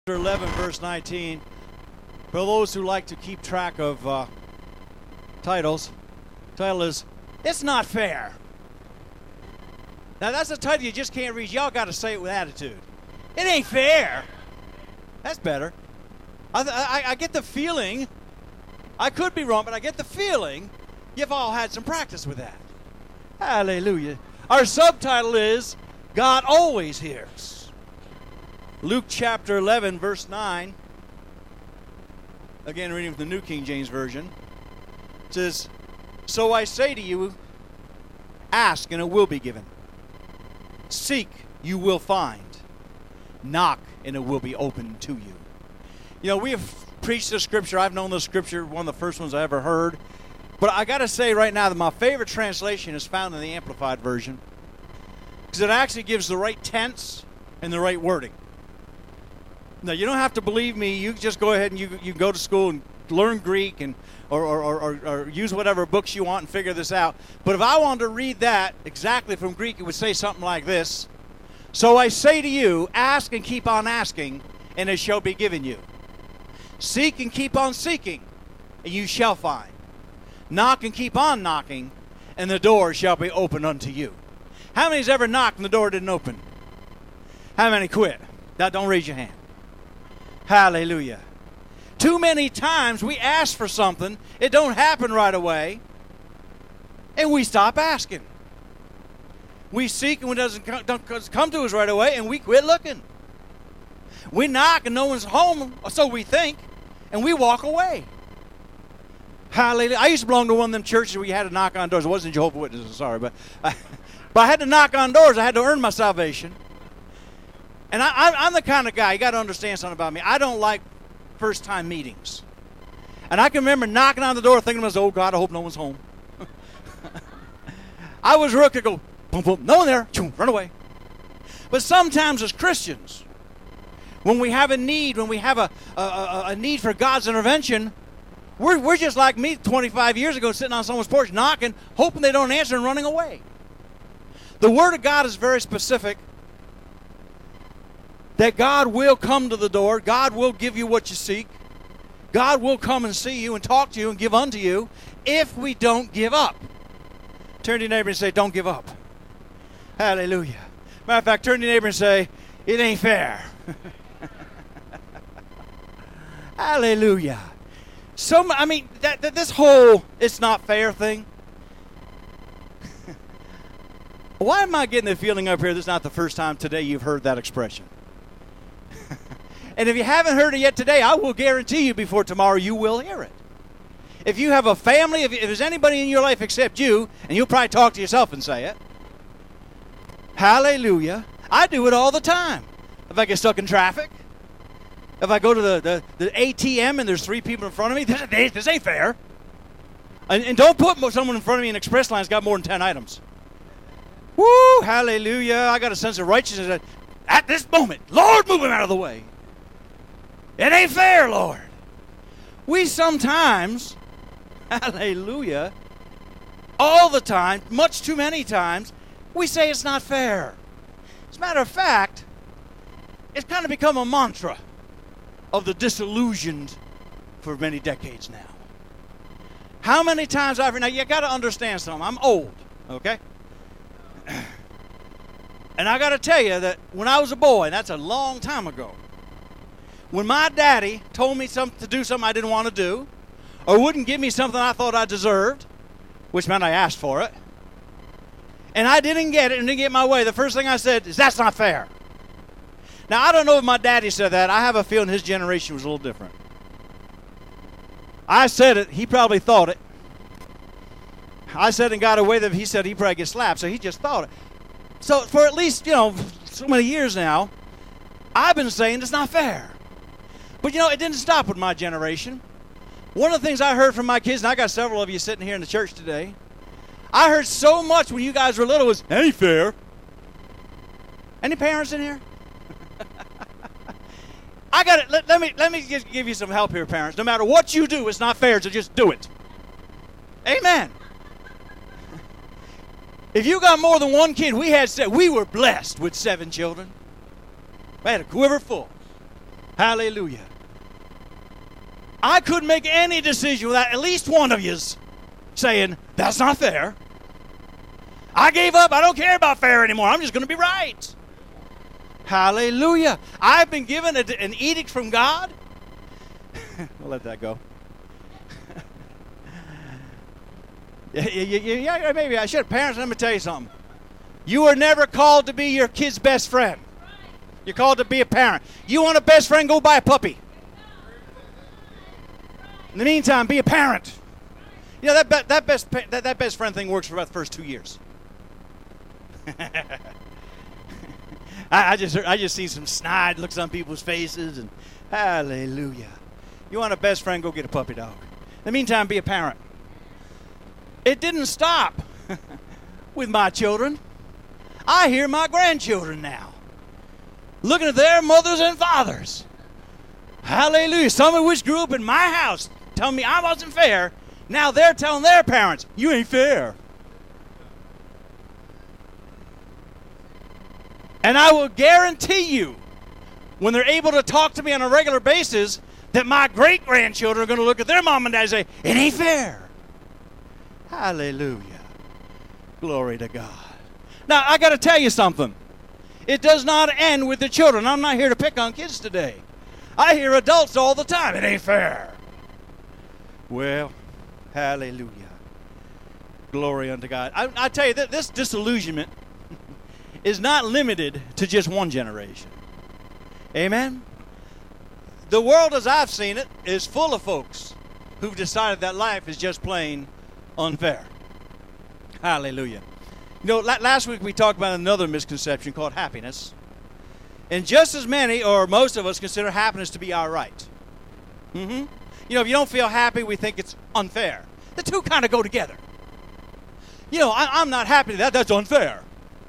11, verse 19. For those who like to keep track of titles, title is, It's Not Fair. Now that's a title you just can't read. Y'all got to say it with attitude. It ain't fair. That's better. I get the feeling, I could be wrong, but I get the feeling you've all had some practice with that. Hallelujah. Our subtitle is, God Always Hears. Luke chapter 11, verse 9. Again, reading from the New King James Version. It says, So I say to you, ask and it will be given. Seek, you will find. Knock, and it will be opened to you. You know, we have preached this scripture. I've known this scripture, one of the first ones I ever heard. But I got to say right now that my favorite translation is found in the Amplified Version. Because it actually gives the right tense and the right wording. Now, you don't have to believe me. You can just go ahead and you go to school and learn Greek and or use whatever books you want and figure this out. But if I wanted to read that exactly from Greek, it would say something like this. So I say to you, ask and keep on asking, and it shall be given you. Seek and keep on seeking, and you shall find. Knock and keep on knocking, and the door shall be opened unto you. How many's ever knocked and the door didn't open? How many quit? Now don't raise your hand. Hallelujah. Too many times we ask for something, it don't happen right away, and we stop asking. We seek and it doesn't come to us right away, and we quit looking. We knock and no one's home, or so we think, and we walk away. Hallelujah. I used to belong to one of them churches where you had to knock on doors. It wasn't Jehovah's Witnesses, sorry, but I had to knock on doors. I had to earn my salvation. And I'm the kind of guy, you got to understand something about me. I don't like first-time meetings. And I can remember knocking on the door thinking to myself, oh, God, I hope no one's home. I was real to go, boom, boom, no one there, choom, run away. But sometimes as Christians, when we have a need, when we have a need for God's intervention, we're just like me 25 years ago sitting on someone's porch knocking, hoping they don't answer and running away. The Word of God is very specific that God will come to the door. God will give you what you seek. God will come and see you and talk to you and give unto you if we don't give up. Turn to your neighbor and say, don't give up. Hallelujah. Matter of fact, turn to your neighbor and say, it ain't fair. Hallelujah. This whole it's not fair thing. Why am I getting the feeling up here this is not the first time today you've heard that expression? And if you haven't heard it yet today, I will guarantee you before tomorrow you will hear it. If you have a family, if there's anybody in your life except you, and you'll probably talk to yourself and say it. Hallelujah. I do it all the time. If I get stuck in traffic, if I go to the ATM and there's 3 people in front of me, this ain't fair. And don't put someone in front of me in express line that's got more than 10 items. Woo, hallelujah. I got a sense of righteousness at this moment. Lord, move him out of the way. It ain't fair, Lord. We sometimes, hallelujah, all the time, much too many times, we say it's not fair. As a matter of fact, it's kind of become a mantra of the disillusioned for many decades now. How many times now you got to understand something. I'm old, okay? And I got to tell you that when I was a boy, and that's a long time ago, when my daddy told me to do something I didn't want to do, or wouldn't give me something I thought I deserved, which meant I asked for it, and I didn't get it and didn't get my way, the first thing I said is, that's not fair. Now, I don't know if my daddy said that. I have a feeling his generation was a little different. I said it. He probably thought it. I said and got away that he said he'd probably get slapped, so he just thought it. So for at least, so many years now, I've been saying it's not fair. But, it didn't stop with my generation. One of the things I heard from my kids, and I got several of you sitting here in the church today, I heard so much when you guys were little was, that ain't fair. Any parents in here? I got it. Let me just give you some help here, parents. No matter what you do, it's not fair, so just do it. Amen. If you got more than one kid, we were blessed with 7 children. We had a quiver full. Hallelujah. I couldn't make any decision without at least one of yous saying, that's not fair. I gave up. I don't care about fair anymore. I'm just going to be right. Hallelujah. I've been given an edict from God. We'll let that go. Yeah, maybe I should. Parents, let me tell you something. You are never called to be your kid's best friend. You're called to be a parent. You want a best friend, go buy a puppy. In the meantime, be a parent. You know, that best friend thing works for about the first 2 years. I just see some snide looks on people's faces, and hallelujah. You want a best friend, go get a puppy dog. In the meantime, be a parent. It didn't stop with my children. I hear my grandchildren now looking at their mothers and fathers. Hallelujah. Some of which grew up in my house telling me I wasn't fair. Now they're telling their parents, you ain't fair. And I will guarantee you, when they're able to talk to me on a regular basis, that my great-grandchildren are going to look at their mom and dad and say, it ain't fair. Hallelujah. Glory to God. Now, I got to tell you something. It does not end with the children. I'm not here to pick on kids today. I hear adults all the time, it ain't fair. Well, hallelujah. Glory unto God. I tell you, that this disillusionment is not limited to just one generation. Amen? The world as I've seen it is full of folks who've decided that life is just plain unfair. Hallelujah. You know, last week we talked about another misconception called happiness. And just as many, or most of us, consider happiness to be our right. You know, if you don't feel happy, we think it's unfair. The two kind of go together. You know, I'm not happy. That's unfair.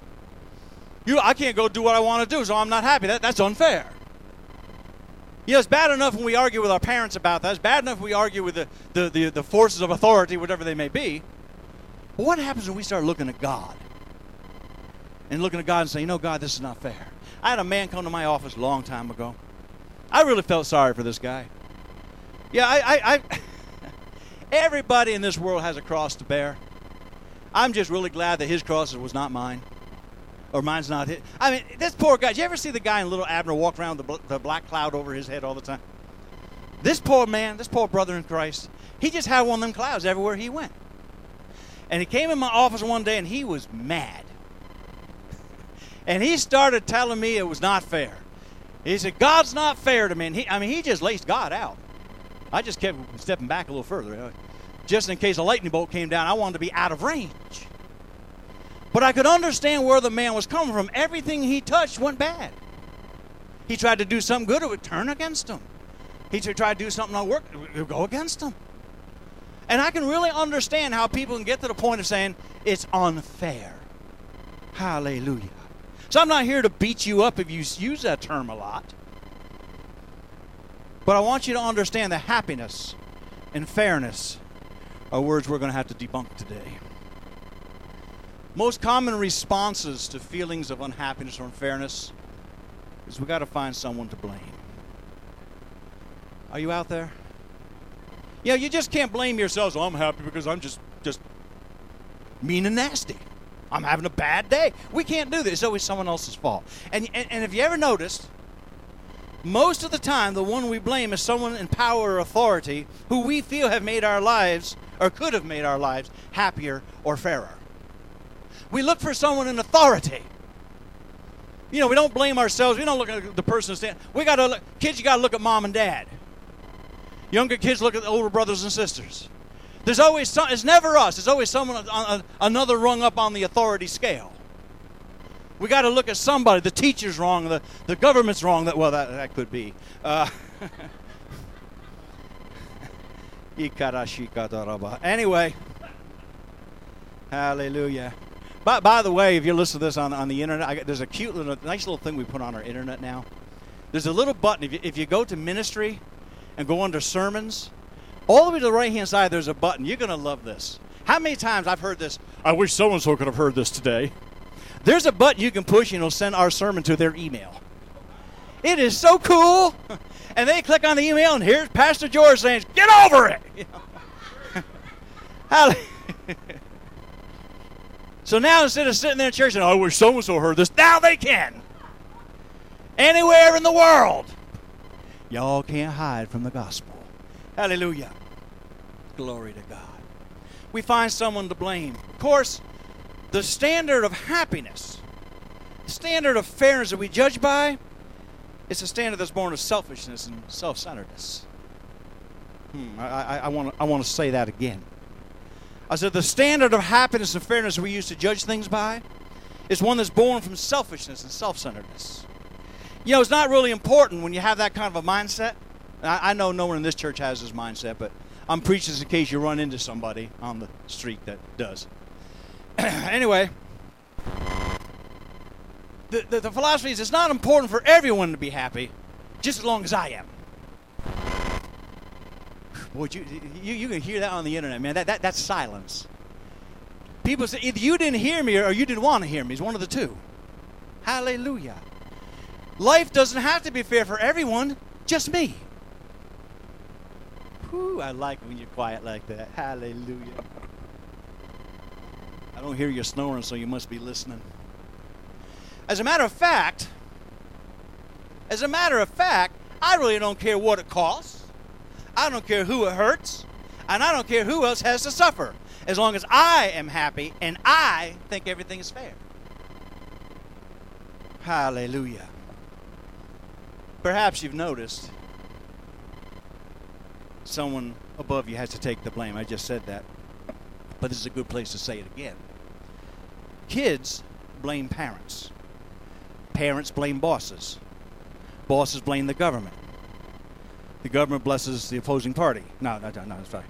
I can't go do what I want to do, so I'm not happy. That's unfair. You know, it's bad enough when we argue with our parents about that. It's bad enough when we argue with the forces of authority, whatever they may be. But what happens when we start looking at God? And looking at God and saying, you know, God, this is not fair. I had a man come to my office a long time ago. I really felt sorry for this guy. Yeah, everybody in this world has a cross to bear. I'm just really glad that his cross was not mine. Or mine's not his. I mean, this poor guy. Did you ever see the guy in Little Abner walk around with the black cloud over his head all the time? This poor man, this poor brother in Christ, he just had one of them clouds everywhere he went. And he came in my office one day and he was mad. And he started telling me it was not fair. He said, God's not fair to me. And he just laced God out. I just kept stepping back a little further. Just in case a lightning bolt came down, I wanted to be out of range. But I could understand where the man was coming from. Everything he touched went bad. He tried to do something good, it would turn against him. He tried to do something that worked, it would go against him. And I can really understand how people can get to the point of saying, it's unfair. Hallelujah. So I'm not here to beat you up if you use that term a lot. But I want you to understand that happiness and fairness are words we're going to have to debunk today. Most common responses to feelings of unhappiness or unfairness is we got to find someone to blame. Are you out there? Yeah, you just can't blame yourselves. Oh, I'm happy because I'm just mean and nasty. I'm having a bad day. We can't do this. It's always someone else's fault. And if you ever noticed, most of the time the one we blame is someone in power or authority who we feel have made our lives or could have made our lives happier or fairer. We look for someone in authority. You know, we don't blame ourselves. We don't look at the person standing. We got to look. Kids, you got to look at mom and dad. Younger kids look at the older brothers and sisters. There's always some. It's never us. It's always someone another rung up on the authority scale. We got to look at somebody. The teacher's wrong. The government's wrong. That could be. Anyway. Hallelujah. By the way, if you listen to this on the internet, there's a cute little, nice little thing we put on our internet now. There's a little button. If you go to ministry and go under sermons, all the way to the right-hand side, there's a button. You're going to love this. How many times I've heard this? I wish so-and-so could have heard this today. There's a button you can push and it'll send our sermon to their email. It is so cool. And they click on the email, and here's Pastor George saying, get over it. You know? So now instead of sitting there in church and, I wish so-and-so heard this, now they can. Anywhere in the world. Y'all can't hide from the gospel. Hallelujah. Glory to God. We find someone to blame. Of course, the standard of happiness, the standard of fairness that we judge by, it's a standard that's born of selfishness and self-centeredness. I want to say that again. I said the standard of happiness and fairness we use to judge things by is one that's born from selfishness and self-centeredness. You know, it's not really important when you have that kind of a mindset. I know no one in this church has this mindset, but I'm preaching in case you run into somebody on the street that does. Anyway, the philosophy is it's not important for everyone to be happy, just as long as I am. Boy, you can hear that on the internet, man. That's silence. People say either you didn't hear me or you didn't want to hear me. It's one of the two. Hallelujah. Life doesn't have to be fair for everyone, just me. Whew, I like when you're quiet like that. Hallelujah. I don't hear you snoring, so you must be listening. As a matter of fact, I really don't care what it costs. I don't care who it hurts, and I don't care who else has to suffer, as long as I am happy and I think everything is fair. Hallelujah. Perhaps you've noticed someone above you has to take the blame. I just said that, but this is a good place to say it again. Kids blame parents. Parents blame bosses. Bosses blame the government. The government blesses the opposing party. No, sorry.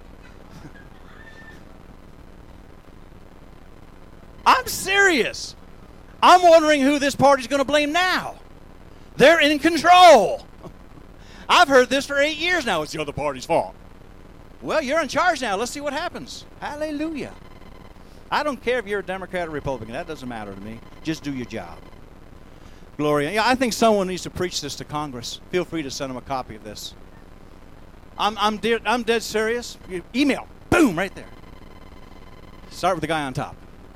I'm serious. I'm wondering who this party's going to blame now. They're in control. I've heard this for 8 years now. It's the other party's fault. Well, you're in charge now. Let's see what happens. Hallelujah. I don't care if you're a Democrat or Republican. That doesn't matter to me. Just do your job. Glory. Yeah, I think someone needs to preach this to Congress. Feel free to send them a copy of this. I'm dead serious. Email. Boom, right there. Start with the guy on top.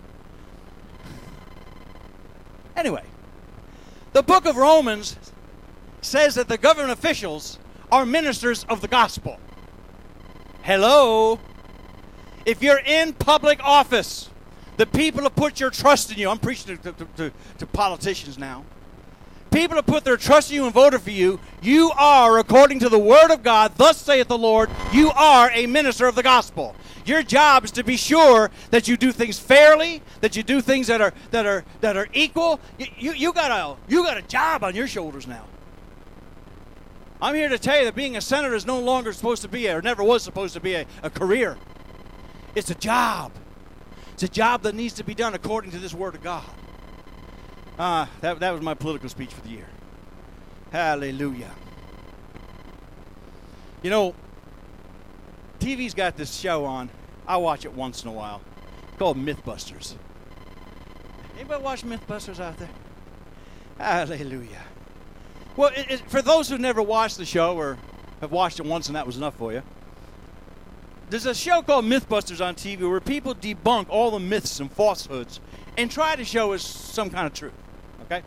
Anyway, the book of Romans says that the government officials are ministers of the gospel. Hello? If you're in public office, the people have put your trust in you. I'm preaching to politicians now. People have put their trust in you and voted for you. You are, according to the word of God, thus saith the Lord, you are a minister of the gospel. Your job is to be sure that you do things fairly, that you do things that are equal. You got a job on your shoulders now. I'm here to tell you that being a senator is no longer supposed to be, or never was supposed to be, a career. It's a job. It's a job that needs to be done according to this word of God. That was my political speech for the year. Hallelujah. You know, TV's got this show on. I watch it once in a while. Called Mythbusters. Anybody watch Mythbusters out there? Hallelujah. Well, for those who never watched the show or have watched it once and that was enough for you, there's a show called Mythbusters on TV where people debunk all the myths and falsehoods and try to show us some kind of truth. Okay?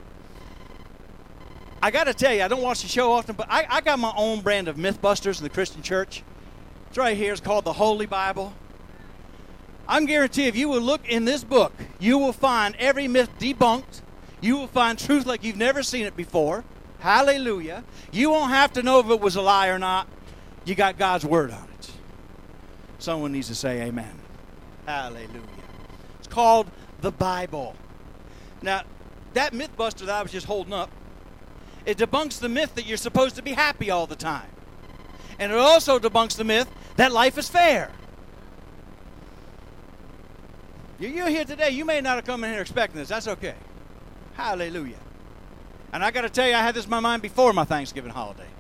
I got to tell you, I don't watch the show often, but I got my own brand of Mythbusters in the Christian church. It's right here. It's called the Holy Bible. I'm guaranteed if you will look in this book, you will find every myth debunked. You will find truth like you've never seen it before. Hallelujah. You won't have to know if it was a lie or not. You got God's word on it. Someone needs to say amen. Hallelujah. It's called the Bible. Now, that Mythbuster that I was just holding up, it debunks the myth that you're supposed to be happy all the time. And it also debunks the myth that life is fair. You're here today. You may not have come in here expecting this. That's okay. Hallelujah. And I got to tell you, I had this in my mind before my Thanksgiving holiday.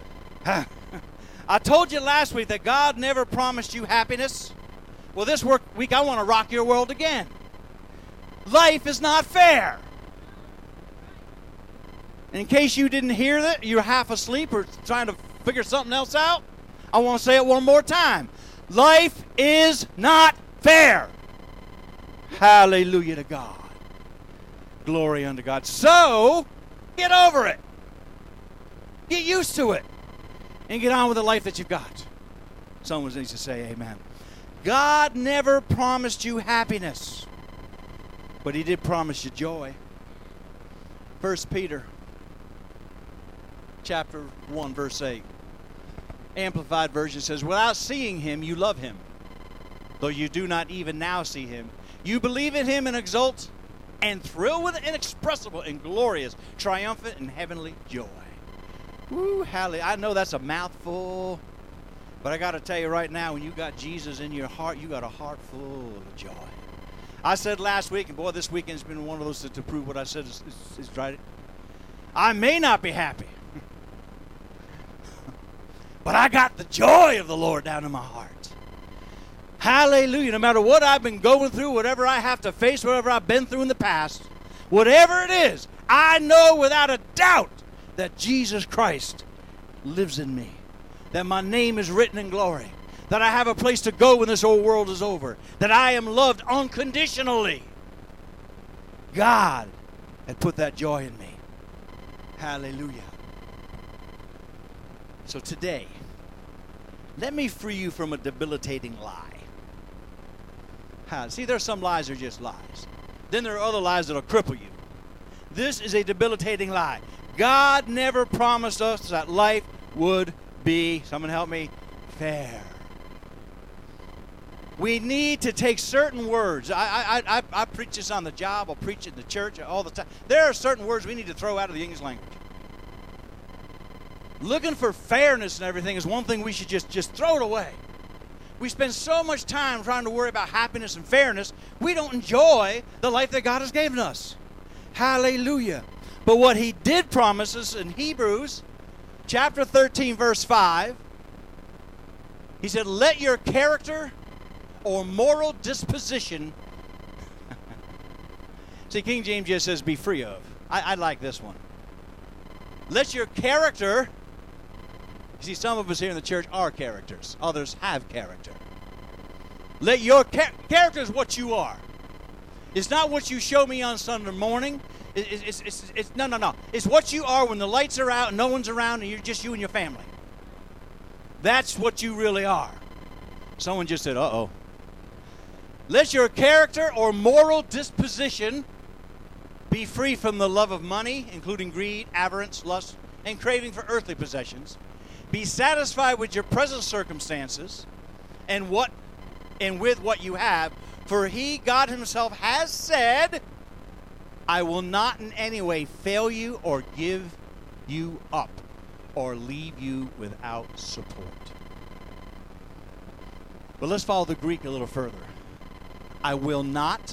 I told you last week that God never promised you happiness. Well, this week I want to rock your world again. Life is not fair. In case you didn't hear that, you're half asleep or trying to figure something else out, I want to say it one more time. Life is not fair. Hallelujah to God. Glory unto God. So, get over it. Get used to it. And get on with the life that you've got. Someone needs to say amen. God never promised you happiness, but he did promise you joy. 1 Peter chapter 1, verse 8. Amplified version says, without seeing him, you love him. Though you do not even now see him, you believe in him and exult and thrill with inexpressible and glorious, triumphant and heavenly joy. Woo, hallelujah. I know that's a mouthful, but I got to tell you right now, when you got Jesus in your heart, you got a heart full of joy. I said last week, and boy, this weekend's been one of those to prove what I said is right. I may not be happy, but I got the joy of the Lord down in my heart. Hallelujah. No matter what I've been going through, whatever I have to face, whatever I've been through in the past, whatever it is, I know without a doubt that Jesus Christ lives in me, that my name is written in glory, that I have a place to go when this old world is over, that I am loved unconditionally. God had put that joy in me. Hallelujah. So today, let me free you from a debilitating lie. See, there's some lies that are just lies. Then there are other lies that will cripple you. This is a debilitating lie. God never promised us that life would be, someone help me, fair. We need to take certain words. I preach this on the job. I'll preach it in the church all the time. There are certain words we need to throw out of the English language. Looking for fairness and everything is one thing we should just throw it away. We spend so much time trying to worry about happiness and fairness, we don't enjoy the life that God has given us. Hallelujah. But what he did promise us in Hebrews chapter 13, verse 5, he said, let your character or moral disposition, see, King James just says be free of. I like this one. Let your character, you see, some of us here in the church are characters. Others have character. Let your character is what you are. It's not what you show me on Sunday morning. No. It's what you are when the lights are out and no one's around and you're just you and your family. That's what you really are. Someone just said, uh-oh. Let your character or moral disposition be free from the love of money, including greed, avarice, lust, and craving for earthly possessions. Be satisfied with your present circumstances and with what you have, for he, God himself, has said, I will not in any way fail you or give you up or leave you without support. But let's follow the Greek a little further. I will not.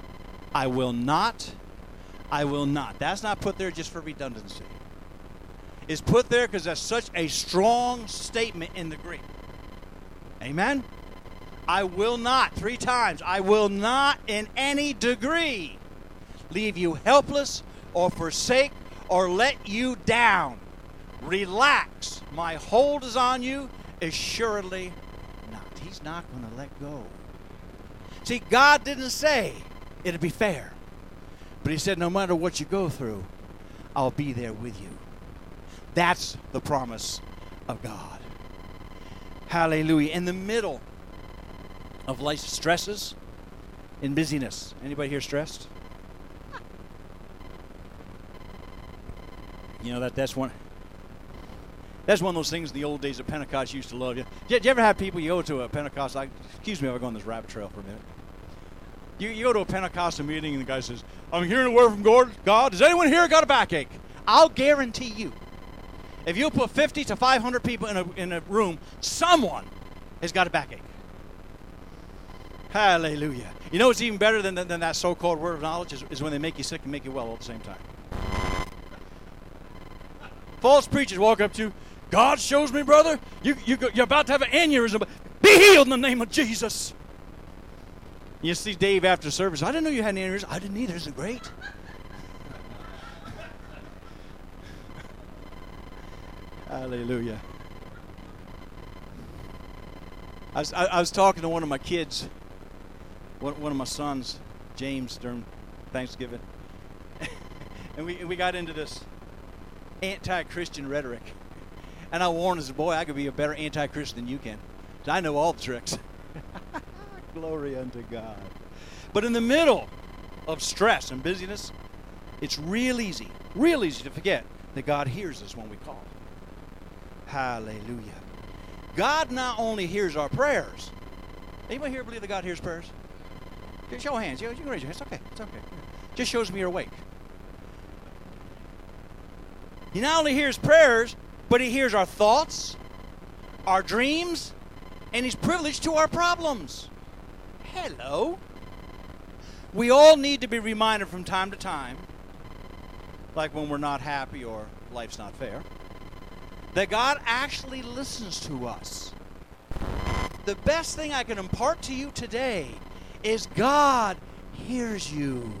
That's not put there just for redundancy. It's put there because that's such a strong statement in the Greek. Amen? I will not, 3 times. I will not in any degree leave you helpless or forsake or let you down. Relax. My hold is on you. Assuredly not. He's not going to let go. See, God didn't say it'd be fair. But he said, no matter what you go through, I'll be there with you. That's the promise of God. Hallelujah. In the middle of life's stresses and busyness. Anybody here stressed? You know, that's one of those things in the old days of Pentecost used to love. Did you ever have people, you go to a Pentecost, excuse me if I go on this rabbit trail for a minute. You go to a Pentecostal meeting and the guy says, I'm hearing a word from God. Does anyone here got a backache? I'll guarantee you, if you put 50 to 500 people in a room, someone has got a backache. Hallelujah. You know what's even better than that so-called word of knowledge is when they make you sick and make you well all at the same time. False preachers walk up to you, God shows me, brother, you're about to have an aneurysm. Be healed in the name of Jesus. You see Dave after service, I didn't know you had an aneurysm. I didn't either. Isn't it great? Hallelujah. I was talking to one of my kids, one of my sons, James, during Thanksgiving. And we got into this anti-Christian rhetoric. And I warned as a boy, I could be a better anti-Christian than you can. So I know all the tricks. Glory unto God. But in the middle of stress and busyness, it's real easy to forget that God hears us when we call. Hallelujah. God not only hears our prayers. Anybody here believe that God hears prayers? Just show hands. You can raise your hands. It's okay. It's okay. Just shows me you're awake. He not only hears prayers, but He hears our thoughts, our dreams, and He's privileged to our problems. Hello. We all need to be reminded from time to time, like when we're not happy or life's not fair, that God actually listens to us. The best thing I can impart to you today is God hears you.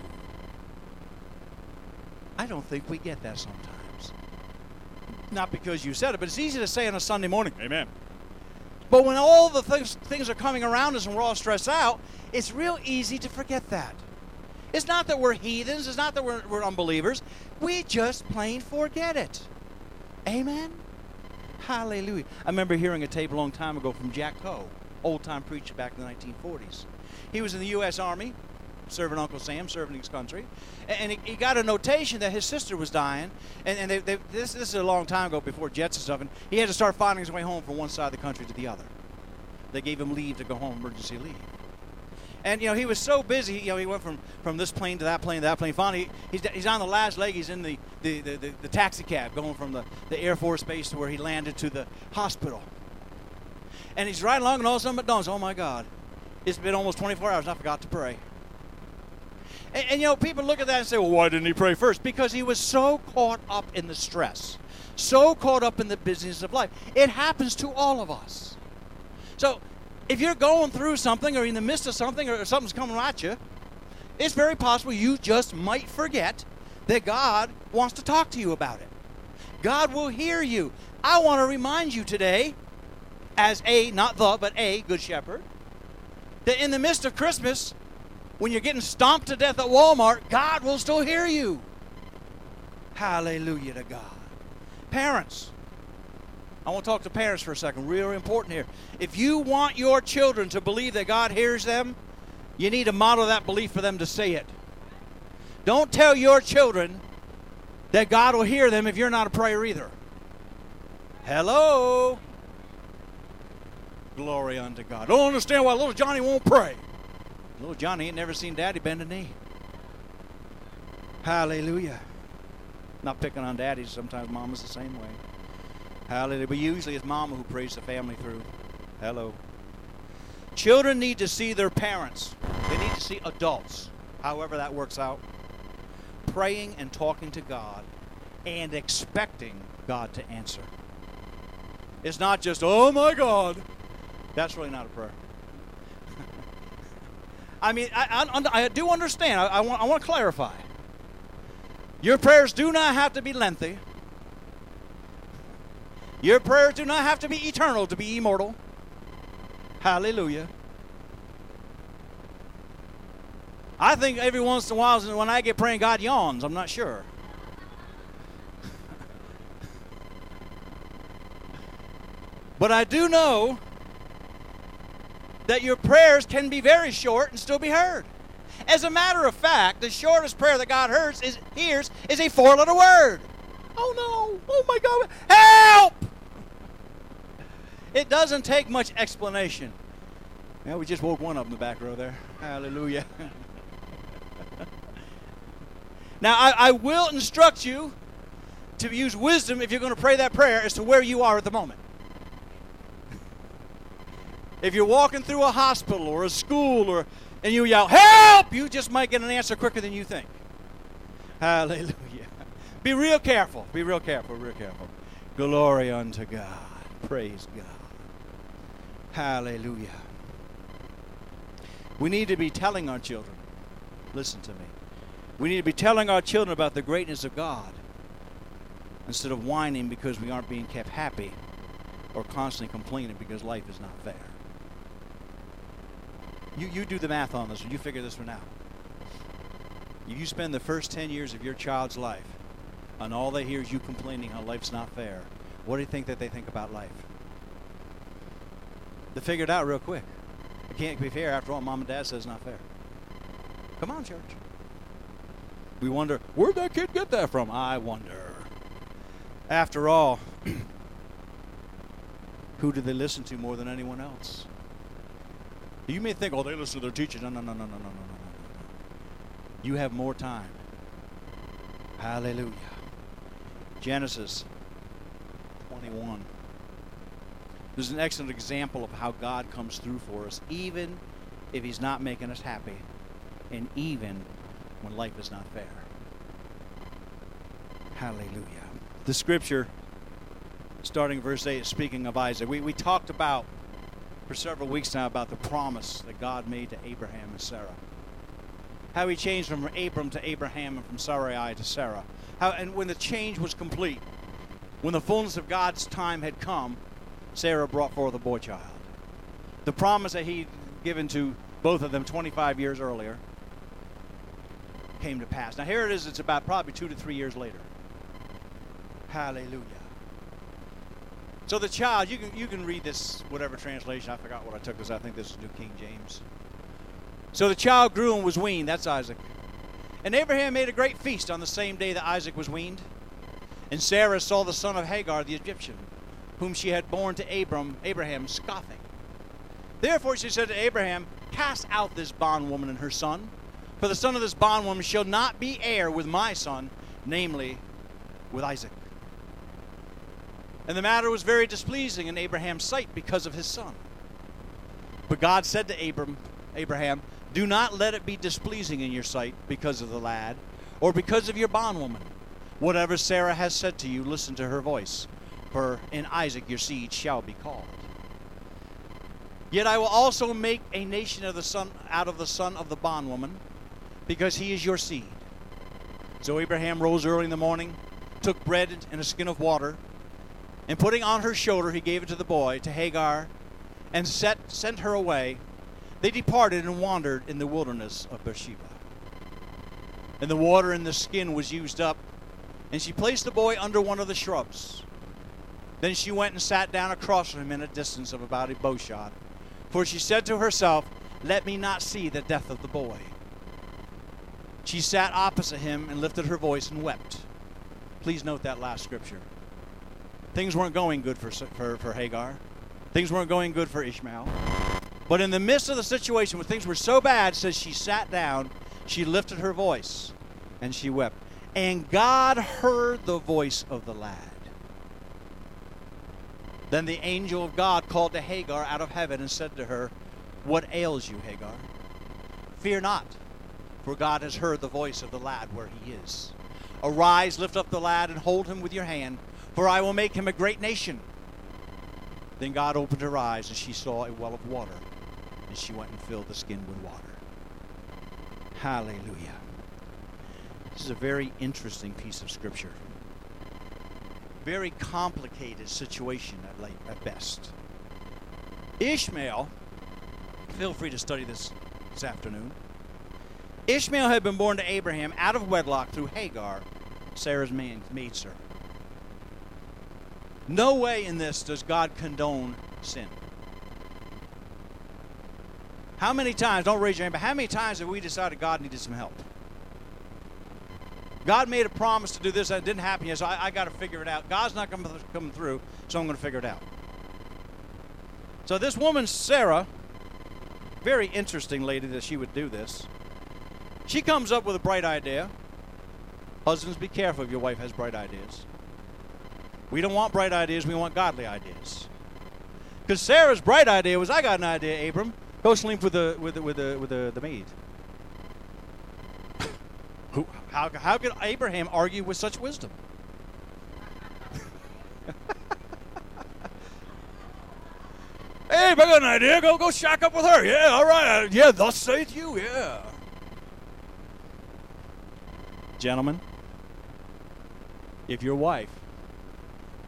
I don't think we get that sometimes. Not because you said it, but it's easy to say on a Sunday morning, amen. But when all the things are coming around us and we're all stressed out, it's real easy to forget that. It's not that we're heathens. It's not that we're unbelievers. We just plain forget it. Amen? Hallelujah. I remember hearing a tape a long time ago from Jack Coe, old-time preacher back in the 1940s. He was in the U.S. Army, serving Uncle Sam, serving his country. And he got a notation that his sister was dying. And this is a long time ago, before jets and stuff. And he had to start finding his way home from one side of the country to the other. They gave him leave to go home, emergency leave. And, he was so busy, he went from this plane to that plane to that plane. Finally, he's on the last leg. He's in the taxi cab going from the Air Force base to where he landed to the hospital. And he's riding along, and all of a sudden it dawns, oh, my God, it's been almost 24 hours, and I forgot to pray. And people look at that and say, well, why didn't he pray first? Because he was so caught up in the stress, so caught up in the business of life. It happens to all of us. So if you're going through something or in the midst of something or something's coming at you, it's very possible you just might forget that God wants to talk to you about it. God will hear you. I want to remind you today, as not a good shepherd, that in the midst of Christmas, when you're getting stomped to death at Walmart, God will still hear you. Hallelujah to God. Parents, I want to talk to parents for a second. Really important here. If you want your children to believe that God hears them, you need to model that belief for them to say it. Don't tell your children that God will hear them if you're not a prayer either. Hello? Glory unto God. Don't understand why little Johnny won't pray. Little Johnny ain't never seen Daddy bend a knee. Hallelujah. Not picking on daddies. Sometimes mama's the same way. Hallelujah. But usually it's mama who prays the family through. Hello. Children need to see their parents. They need to see adults, however that works out, praying and talking to God and expecting God to answer. It's not just, oh my God. That's really not a prayer. I mean, I do understand. I want to clarify. Your prayers do not have to be lengthy. Your prayers do not have to be eternal to be immortal. Hallelujah. I think every once in a while when I get praying, God yawns. I'm not sure. But I do know that your prayers can be very short and still be heard. As a matter of fact, the shortest prayer that God hears is a 4-letter word. Oh no, oh my God, help! It doesn't take much explanation. Yeah, we just woke one up in the back row there. Hallelujah. Now, I will instruct you to use wisdom if you're going to pray that prayer as to where you are at the moment. If you're walking through a hospital or a school and you yell, help, you just might get an answer quicker than you think. Hallelujah. Be real careful. Be real careful. Real careful. Glory unto God. Praise God. Hallelujah. We need to be telling our children, listen to me. We need to be telling our children about the greatness of God. instead of whining because we aren't being kept happy or constantly complaining because life is not fair. You do the math on this one. You figure this one out. You spend the first 10 years of your child's life and all they hear is you complaining how life's not fair. What do you think that they think about life? They figure it out real quick. It can't be fair. After all, mom and dad says it's not fair. Come on, church. We wonder, where'd that kid get that from? I wonder. After all, who do they listen to more than anyone else? You may think, oh, they listen to their teacher. No. You have more time. Hallelujah. Genesis 21. There's an excellent example of how God comes through for us, even if He's not making us happy, and even when life is not fair. Hallelujah. The scripture, starting verse 8, is speaking of Isaac. We talked about, for several weeks now, about the promise that God made to Abraham and Sarah. How He changed from Abram to Abraham and from Sarai to Sarah. And when the change was complete, when the fullness of God's time had come, Sarah brought forth a boy child. The promise that He'd given to both of them 25 years earlier came to pass. Now here it is, it's about probably 2 to 3 years later. Hallelujah. So the child, you can read this, whatever translation, I forgot what I took this, I think this is New King James. So the child grew and was weaned, that's Isaac. And Abraham made a great feast on the same day that Isaac was weaned. And Sarah saw the son of Hagar the Egyptian, whom she had borne to Abraham, scoffing. Therefore she said to Abraham, cast out this bondwoman and her son, for the son of this bondwoman shall not be heir with my son, namely with Isaac. And the matter was very displeasing in Abraham's sight because of his son. But God said to Abraham, do not let it be displeasing in your sight because of the lad, or because of your bondwoman. Whatever Sarah has said to you, listen to her voice, for in Isaac your seed shall be called. Yet I will also make a nation of the son out of the son of the bondwoman, because he is your seed. So Abraham rose early in the morning, took bread and a skin of water, and putting on her shoulder, he gave it to the boy, to Hagar, and sent her away. They departed and wandered in the wilderness of Beersheba. And the water in the skin was used up, and she placed the boy under one of the shrubs. Then she went and sat down across from him in a distance of about a bow shot. For she said to herself, let me not see the death of the boy. She sat opposite him and lifted her voice and wept. Please note that last scripture. Things weren't going good for Hagar. Things weren't going good for Ishmael. But in the midst of the situation, when things were so bad, it says she sat down, she lifted her voice, and she wept. And God heard the voice of the lad. Then the angel of God called to Hagar out of heaven and said to her, what ails you, Hagar? Fear not, for God has heard the voice of the lad where he is. Arise, lift up the lad, and hold him with your hand, for I will make him a great nation. Then God opened her eyes, and she saw a well of water, and she went and filled the skin with water. Hallelujah. This is a very interesting piece of scripture. Very complicated situation at best. Ishmael, feel free to study this afternoon. Ishmael had been born to Abraham out of wedlock through Hagar, Sarah's maidservant. No way in this does God condone sin. How many times, don't raise your hand, but how many times have we decided God needed some help? God made a promise to do this, and it didn't happen yet, so I got to figure it out. God's not coming through, so I'm going to figure it out. So this woman, Sarah, very interesting lady that she would do this. She comes up with a bright idea. Husbands, be careful if your wife has bright ideas. We don't want bright ideas, we want godly ideas. Because Sarah's bright idea was, I got an idea, Abram. Go sleep with the maid. How could Abraham argue with such wisdom? Hey, I got an idea. Go shack up with her. Yeah, all right. Yeah, thus saith you. Yeah. Gentlemen, if your wife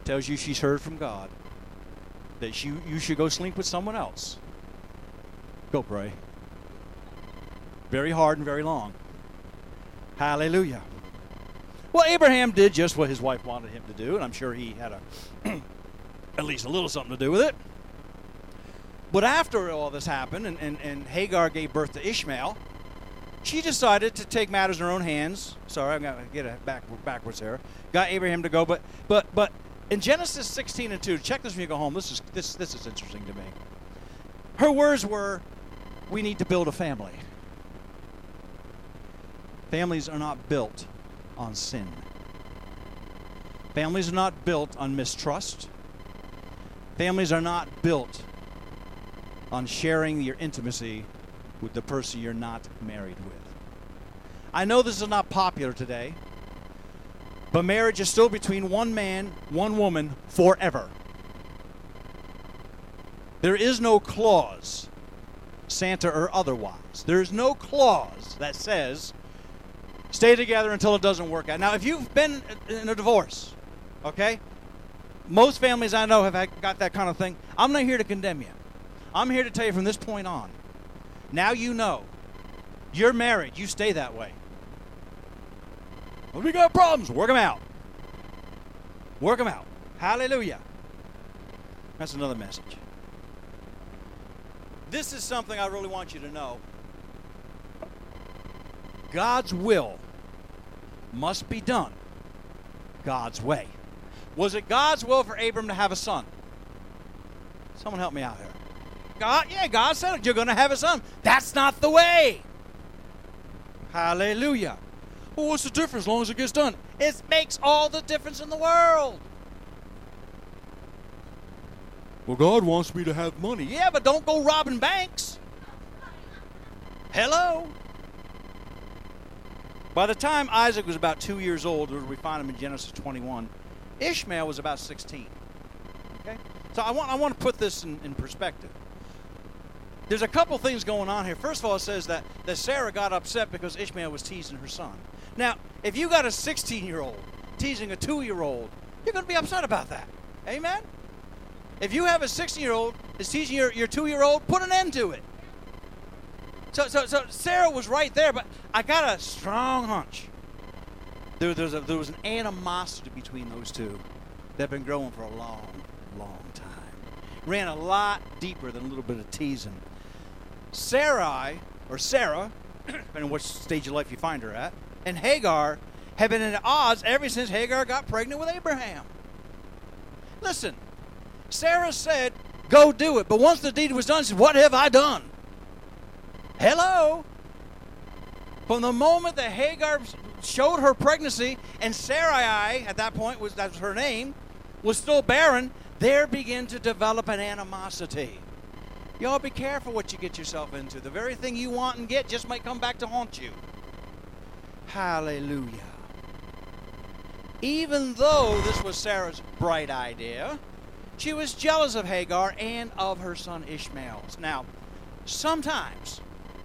tells you she's heard from God, that you should go sleep with someone else, go pray. Very hard and very long. Hallelujah. Well, Abraham did just what his wife wanted him to do, and I'm sure he had at least a little something to do with it. But after all this happened, and Hagar gave birth to Ishmael, she decided to take matters in her own hands. Sorry, I'm going to get it backwards there. Got Abraham to go, but in Genesis 16:2, check this when you go home. This is interesting to me. Her words were, "We need to build a family." Families are not built on sin. Families are not built on mistrust. Families are not built on sharing your intimacy with the person you're not married with. I know this is not popular today, but marriage is still between one man, one woman, forever. There is no clause, Santa or otherwise. There is no clause that says, stay together until it doesn't work out. Now, if you've been in a divorce, okay, most families I know have got that kind of thing. I'm not here to condemn you. I'm here to tell you from this point on, now you know. You're married. You stay that way. When we got problems, work them out. Work them out. Hallelujah. That's another message. This is something I really want you to know. God's will must be done God's way. Was it God's will for Abram to have a son? Someone help me out here. God said you're going to have a son. That's not the way. Hallelujah. Well, what's the difference as long as it gets done? It makes all the difference in the world. Well, God wants me to have money. Yeah, but don't go robbing banks. Hello? By the time Isaac was about 2 years old, we find him in Genesis 21, Ishmael was about 16. Okay? So I want to put this in perspective. There's a couple things going on here. First of all, it says that Sarah got upset because Ishmael was teasing her son. Now, if you got a 16-year-old teasing a 2-year-old, you're going to be upset about that. Amen? If you have a 16-year-old that's teasing your 2-year-old, put an end to it. So Sarah was right there, but I got a strong hunch. There was an animosity between those two that had been growing for a long, long time. Ran a lot deeper than a little bit of teasing. Sarah, depending on which stage of life you find her at, and Hagar have been at odds ever since Hagar got pregnant with Abraham. Listen, Sarah said, go do it. But once the deed was done, she said, what have I done? Hello? From the moment that Hagar showed her pregnancy, and Sarai, at that point, that was her name, was still barren, there began to develop an animosity. Y'all be careful what you get yourself into. The very thing you want and get just might come back to haunt you. Hallelujah. Even though this was Sarah's bright idea, she was jealous of Hagar and of her son Ishmael. Now, sometimes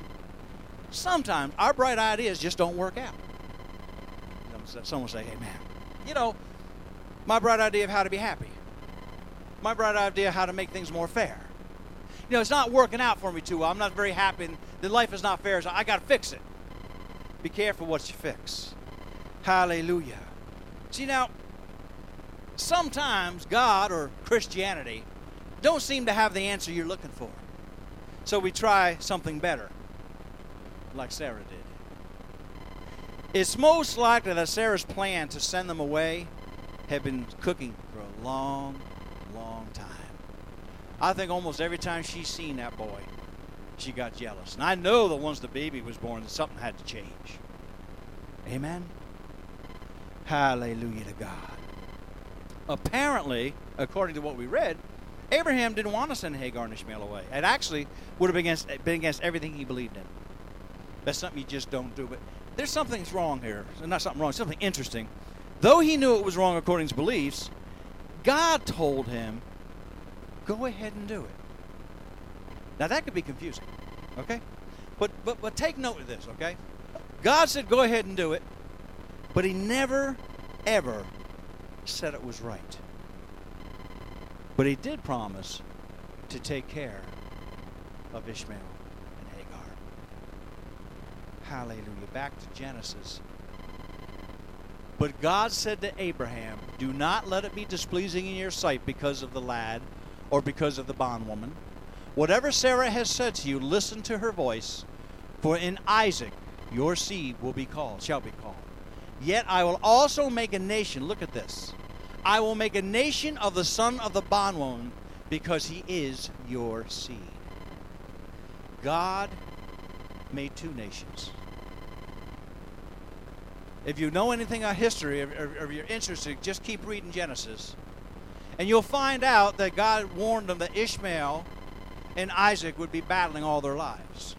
our bright ideas just don't work out. Someone will say, hey man, you know, my bright idea of how to be happy, my bright idea of how to make things more fair, you know, it's not working out for me too well. I'm not very happy, and the life is not fair, so I got to fix it. Be careful what you fix. Hallelujah. See, now, sometimes God or Christianity don't seem to have the answer you're looking for. So we try something better, like Sarah did. It's most likely that Sarah's plan to send them away had been cooking for a long, long time. I think almost every time she's seen that boy, she got jealous. And I know that once the baby was born, that something had to change. Amen? Hallelujah to God. Apparently, according to what we read, Abraham didn't want to send Hagar and Ishmael away. It actually would have been against everything he believed in. That's something you just don't do. But there's something wrong here. Not something wrong, something interesting. Though he knew it was wrong according to his beliefs, God told him, go ahead and do it. Now that could be confusing, okay? But take note of this, okay? God said go ahead and do it, but he never, ever said it was right. But he did promise to take care of Ishmael and Hagar. Hallelujah. Back to Genesis. But God said to Abraham, do not let it be displeasing in your sight because of the lad or because of the bondwoman. Whatever Sarah has said to you, listen to her voice, for in Isaac your seed shall be called. Yet I will also make a nation, look at this, I will make a nation of the son of the bondwoman, because he is your seed. God made two nations. If you know anything about history, or you're interested, just keep reading Genesis. And you'll find out that God warned them that Ishmael and Isaac would be battling all their lives.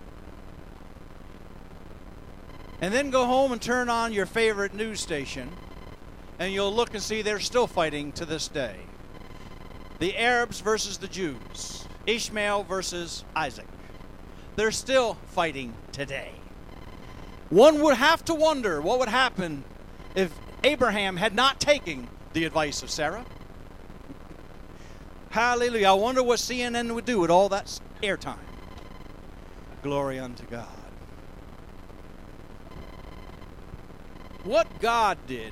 And then go home and turn on your favorite news station, and you'll look and see they're still fighting to this day. The Arabs versus the Jews. Ishmael versus Isaac. They're still fighting today. One would have to wonder what would happen if Abraham had not taken the advice of Sarah. Hallelujah. I wonder what CNN would do with all that airtime. Glory unto God. What God did,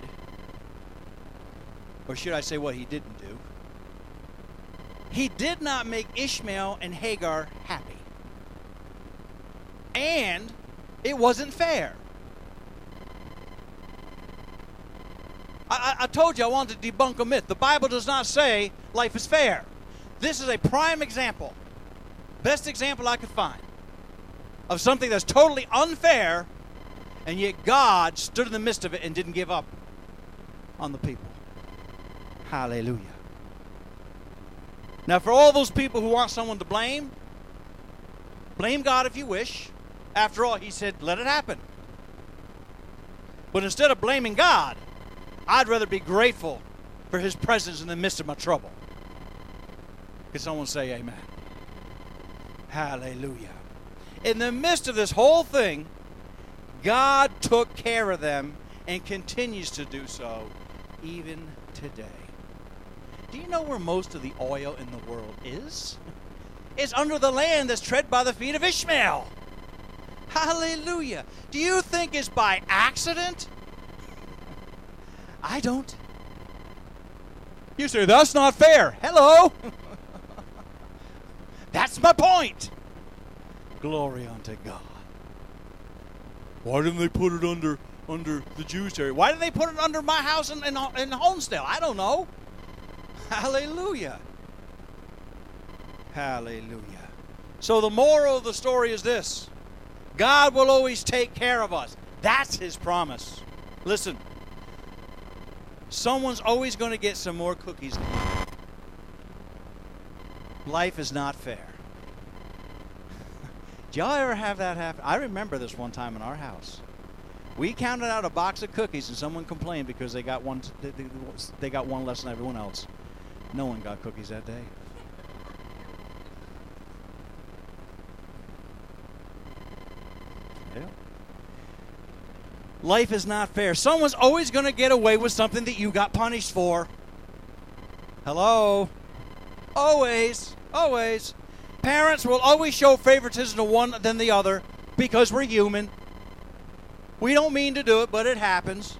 or should I say what he didn't do, he did not make Ishmael and Hagar happy. And it wasn't fair. I told you I wanted to debunk a myth. The Bible does not say life is fair. This is a prime example, best example I could find, of something that's totally unfair, and yet God stood in the midst of it and didn't give up on the people. Hallelujah. Now, for all those people who want someone to blame God if you wish. After all, he said, let it happen. But instead of blaming God, I'd rather be grateful for his presence in the midst of my trouble. Could someone say amen? Hallelujah. In the midst of this whole thing, God took care of them and continues to do so even today. Do you know where most of the oil in the world is? It's under the land that's tread by the feet of Ishmael. Hallelujah. Do you think it's by accident? I don't. You say, that's not fair. Hello. That's my point. Glory unto God. Why didn't they put it under the Jews' territory? Why didn't they put it under my house in Homestead? I don't know. Hallelujah. Hallelujah. So the moral of the story is this. God will always take care of us. That's his promise. Listen. Someone's always going to get some more cookies. Life is not fair. Did y'all ever have that happen? I remember this one time in our house. We counted out a box of cookies and someone complained because they got one less than everyone else. No one got cookies that day. Yeah. Life is not fair. Someone's always going to get away with something that you got punished for. Hello? Always. Always. Parents will always show favoritism to one than the other because we're human. We don't mean to do it, but it happens.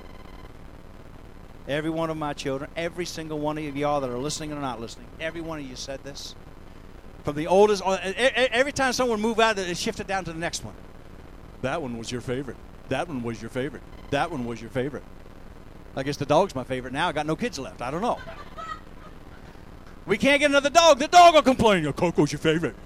Every one of my children, every single one of y'all that are listening or not listening, every one of you said this. From the oldest, every time someone moved out, it shifted down to the next one. That one was your favorite. That one was your favorite. That one was your favorite. I guess the dog's my favorite now. I got no kids left. I don't know. We can't get another dog. The dog will complain. Your Coco's your favorite.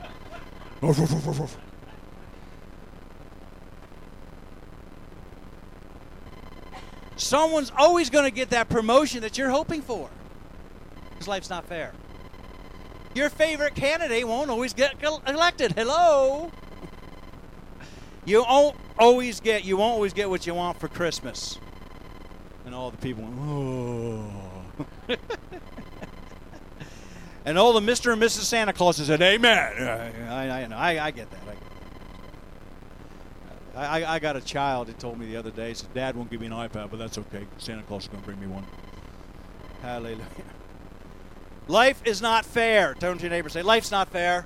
Someone's always going to get that promotion that you're hoping for. Because life's not fair. Your favorite candidate won't always get elected. Hello? You won't always get what you want for Christmas. And all the people went, oh. And all the Mr. and Mrs. Santa Clauses said, amen. I get that. I got a child that told me the other day, he said, Dad won't give me an iPad, but that's okay. Santa Claus is going to bring me one. Hallelujah. Life is not fair. Turn to your neighbor and say, life's not fair.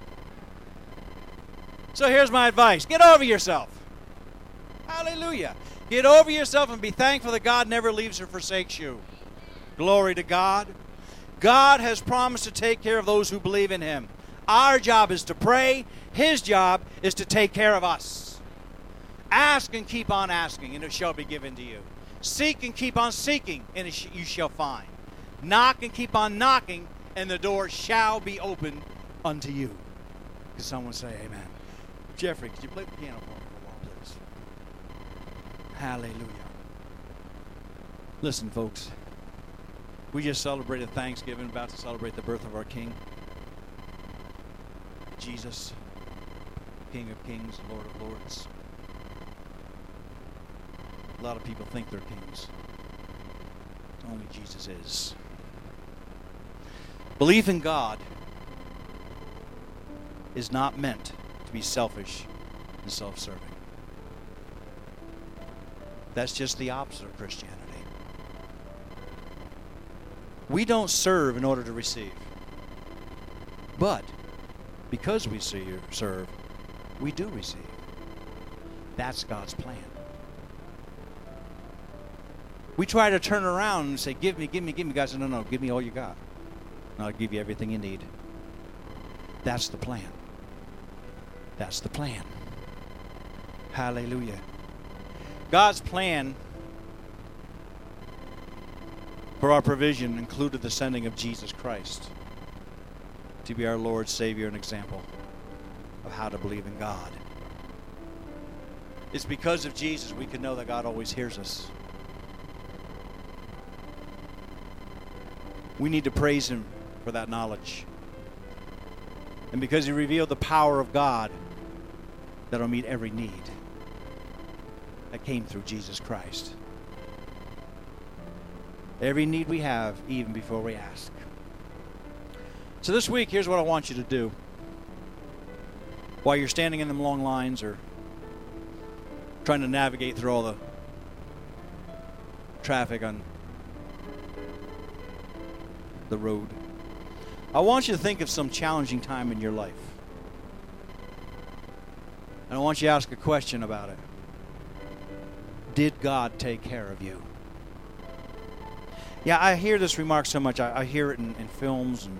So here's my advice. Get over yourself. Hallelujah. Get over yourself and be thankful that God never leaves or forsakes you. Glory to God. God has promised to take care of those who believe in Him. Our job is to pray. His job is to take care of us. Ask and keep on asking, and it shall be given to you. Seek and keep on seeking, and you shall find. Knock and keep on knocking, and the door shall be opened unto you. Can someone say amen? Jeffrey, could you play the piano for me for a while, please? Hallelujah. Listen, folks. We just celebrated Thanksgiving, about to celebrate the birth of our King. Jesus, King of Kings, Lord of Lords. A lot of people think they're kings. Only Jesus is. Belief in God is not meant to be selfish and self-serving. That's just the opposite of Christianity. We don't serve in order to receive. But because we serve, we do receive. That's God's plan. We try to turn around and say, give me, give me, give me. God said, no, give me all you got. And I'll give you everything you need. That's the plan. That's the plan. Hallelujah. God's plan for our provision included the sending of Jesus Christ to be our Lord, Savior, and example of how to believe in God. It's because of Jesus we can know that God always hears us. We need to praise Him for that knowledge. And because He revealed the power of God that'll meet every need that came through Jesus Christ. Every need we have, even before we ask. So this week, here's what I want you to do. While you're standing in them long lines or trying to navigate through all the traffic on the road, I want you to think of some challenging time in your life. And I want you to ask a question about it. Did God take care of you? Yeah, I hear this remark so much. I hear it in films, and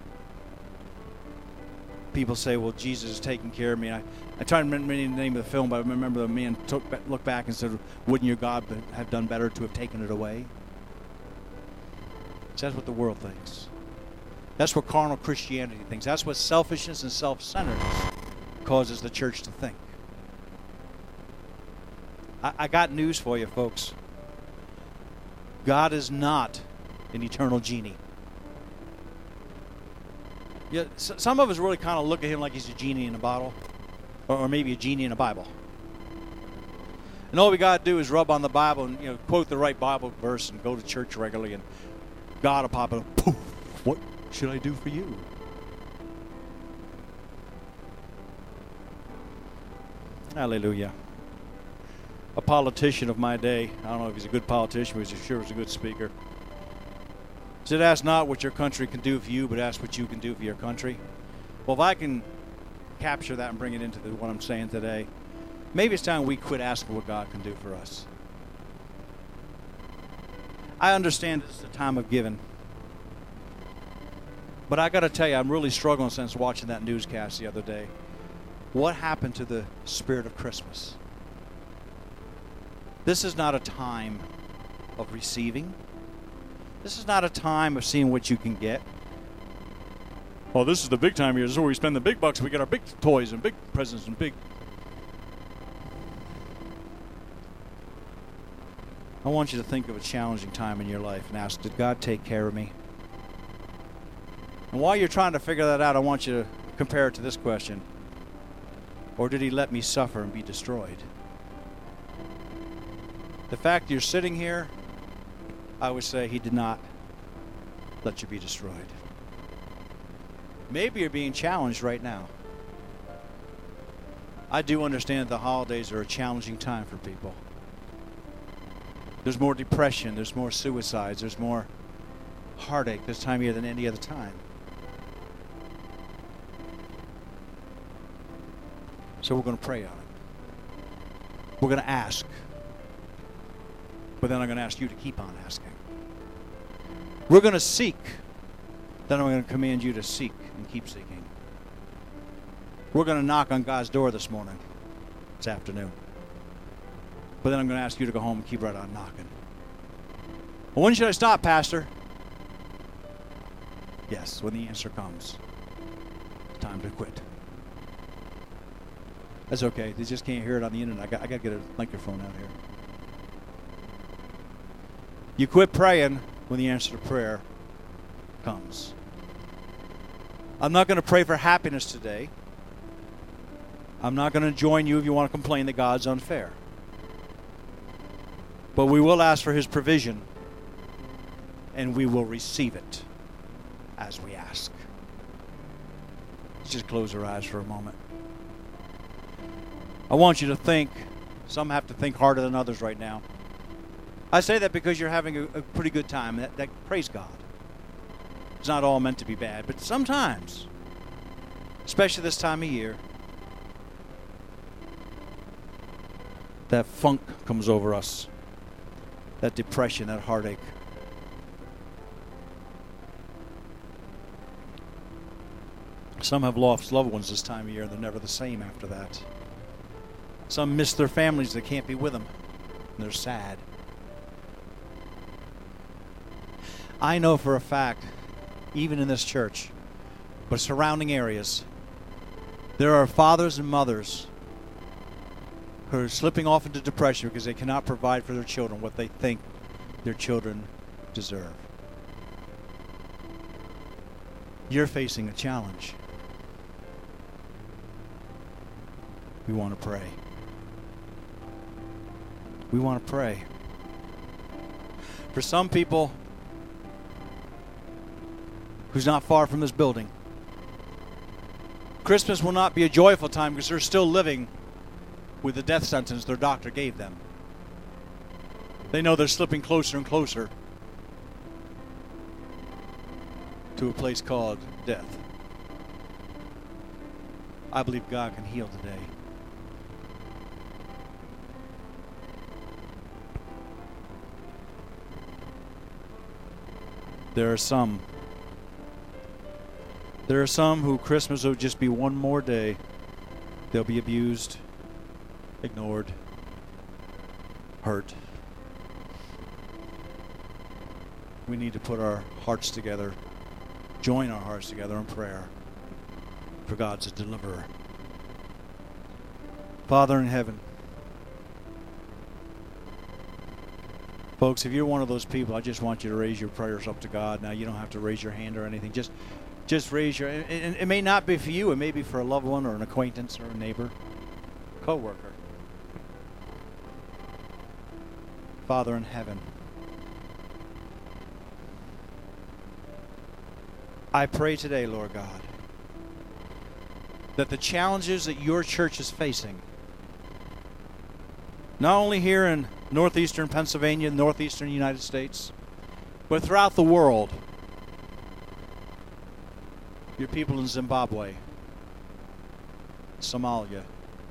people say, well, Jesus is taking care of me. I try to remember the name of the film, but I remember the man looked back and said, wouldn't your God have done better to have taken it away? So that's what the world thinks. That's what carnal Christianity thinks. That's what selfishness and self-centeredness causes the church to think. I got news for you, folks. God is not an eternal genie. Yeah, some of us really kind of look at Him like He's a genie in a bottle, or maybe a genie in a Bible. And all we got to do is rub on the Bible and quote the right Bible verse and go to church regularly, and God will pop up. Poof! What should I do for you? Hallelujah. A politician of my day, I don't know if he's a good politician, but he sure was a good speaker, said, ask not what your country can do for you, but ask what you can do for your country. Well, if I can capture that and bring it into what I'm saying today, maybe it's time we quit asking what God can do for us. I understand this is a time of giving, but I got to tell you, I'm really struggling since watching that newscast the other day. What happened to the spirit of Christmas? This is not a time of receiving. This is not a time of seeing what you can get. Well, this is the big time here. This is where we spend the big bucks. We get our big toys and big presents and big... I want you to think of a challenging time in your life and ask, did God take care of me? And while you're trying to figure that out, I want you to compare it to this question. Or did He let me suffer and be destroyed? The fact you're sitting here, I would say He did not let you be destroyed. Maybe you're being challenged right now. I do understand that the holidays are a challenging time for people. There's more depression, there's more suicides, there's more heartache this time of year than any other time. So we're going to pray on it. We're going to ask. But then I'm going to ask you to keep on asking. We're going to seek. Then I'm going to command you to seek and keep seeking. We're going to knock on God's door this morning, this afternoon. But then I'm going to ask you to go home and keep right on knocking. Well, when should I stop, Pastor? Yes, when the answer comes. It's time to quit. That's okay. They just can't hear it on the internet. I got to get a microphone out here. You quit praying when the answer to prayer comes. I'm not going to pray for happiness today. I'm not going to join you if you want to complain that God's unfair. But we will ask for His provision, and we will receive it as we ask. Let's just close our eyes for a moment. I want you to think. Some have to think harder than others right now. I say that because you're having a pretty good time. That praise God. It's not all meant to be bad, but sometimes, especially this time of year, that funk comes over us, that depression, that heartache. Some have lost loved ones this time of year, and they're never the same after that. Some miss their families, they can't be with them, and they're sad. I know for a fact, even in this church, but surrounding areas, there are fathers and mothers who are slipping off into depression because they cannot provide for their children what they think their children deserve. You're facing a challenge. We want to pray. We want to pray. For some people who's not far from this building, Christmas will not be a joyful time because they're still living with the death sentence their doctor gave them. They know they're slipping closer and closer to a place called death. I believe God can heal today. There are some who Christmas will just be one more day. They'll be abused, ignored, hurt. We need to put our hearts together, join our hearts together in prayer for God to deliver. Father in heaven, folks, if you're one of those people, I just want you to raise your prayers up to God. Now, you don't have to raise your hand or anything. Just raise your, and it may not be for you. It may be for a loved one or an acquaintance or a neighbor, co-worker. Father in heaven, I pray today, Lord God, that the challenges that your church is facing, not only here in northeastern Pennsylvania, northeastern United States, but throughout the world, your people in Zimbabwe, Somalia,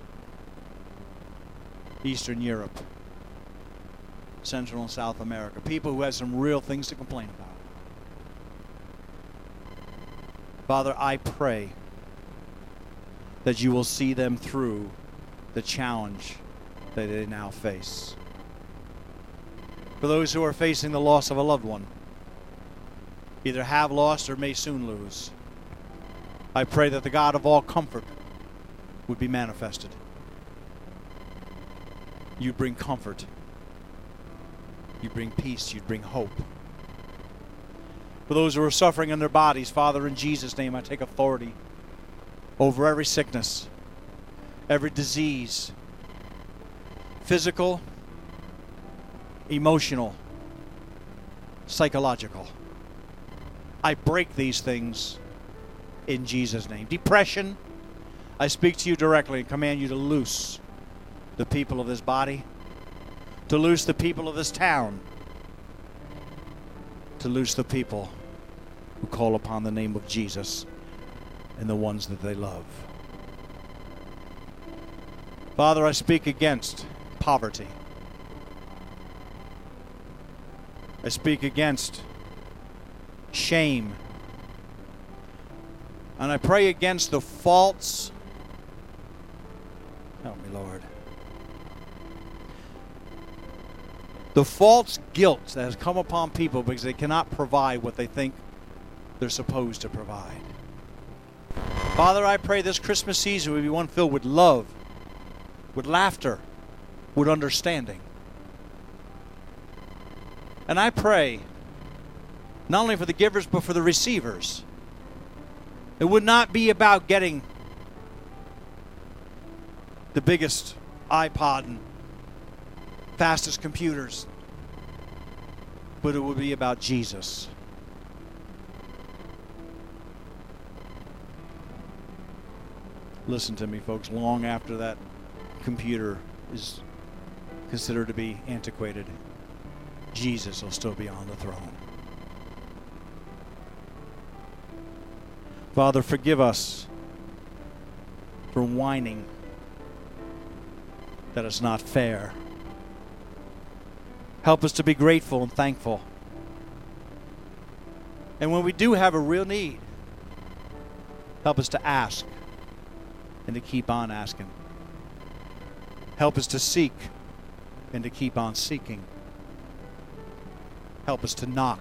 Eastern Europe, Central and South America, people who have some real things to complain about. Father, I pray that you will see them through the challenge that they now face. For those who are facing the loss of a loved one, either have lost or may soon lose, I pray that the God of all comfort would be manifested. You bring comfort. You bring peace. You bring hope. For those who are suffering in their bodies, Father, in Jesus' name, I take authority over every sickness, every disease, physical, emotional, psychological. I break these things in Jesus' name. Depression, I speak to you directly and command you to loose the people of this body, to loose the people of this town, to loose the people who call upon the name of Jesus and the ones that they love. Father, I speak against poverty. I speak against shame. And I pray against the false, help me, Lord, the false guilt that has come upon people because they cannot provide what they think they're supposed to provide. Father, I pray this Christmas season will be one filled with love, with laughter, with understanding. And I pray, not only for the givers, but for the receivers. It would not be about getting the biggest iPod and fastest computers, but it would be about Jesus. Listen to me, folks. Long after that computer is considered to be antiquated, Jesus will still be on the throne. Father, forgive us for whining that it's not fair. Help us to be grateful and thankful. And when we do have a real need, help us to ask and to keep on asking. Help us to seek and to keep on seeking. Help us to knock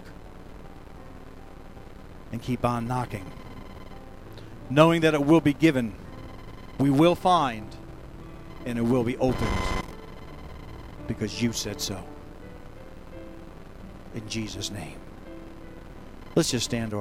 and keep on knocking. Knowing that it will be given, we will find, and it will be opened because you said so. In Jesus' name. Let's just stand to our